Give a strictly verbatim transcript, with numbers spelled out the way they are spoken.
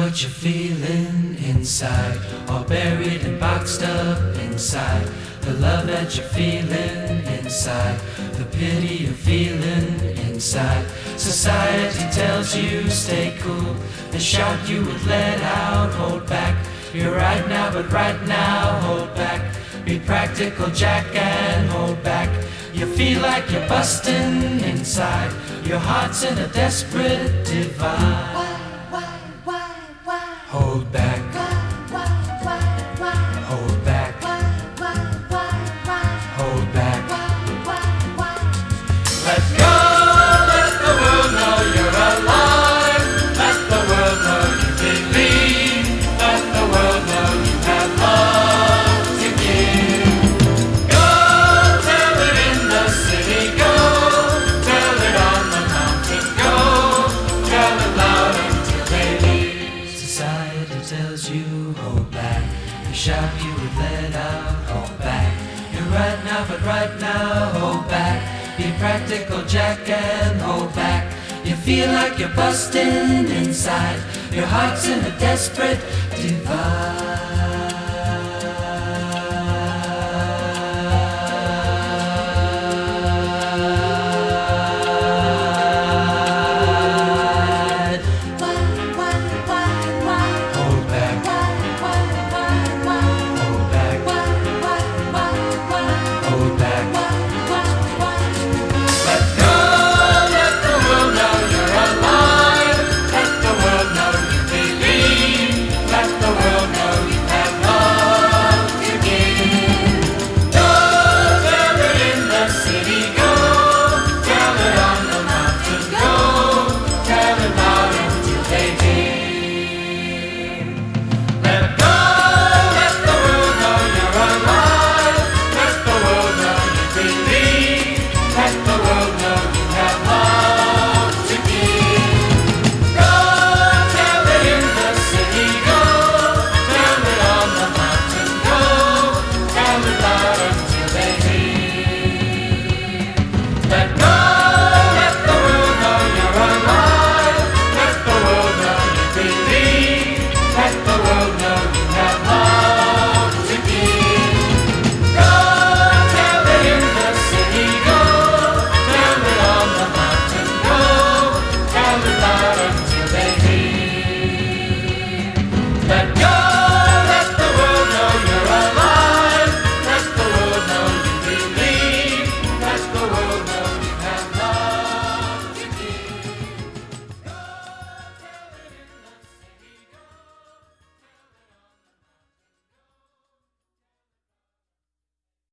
what you're feeling inside, all buried and boxed up inside. The love that you're feeling inside, the pity you're feeling inside. Society tells you stay cool, the shout you would let out, hold back. You're right now, but right now, hold back. Be practical, Jack, and hold back. You feel like you're busting inside, your heart's in a desperate divide. Why, why, why, why? Hold back, Why, why, why, why? hold back, Why, why, why, why? hold back. Why, why, why? Let go, let the world know you're alive. Let the world know you believe. Let the world know you have love to give. Go, tell it in the city, go. Tell it on the mountain, go. Tell it loud until they leave. Society tells you hold back. You shout, you would let out, hold back. You're right now, but right now, hold back. Be practical, Jack, and hold back. You feel like you're busting inside, your heart's in a desperate divide.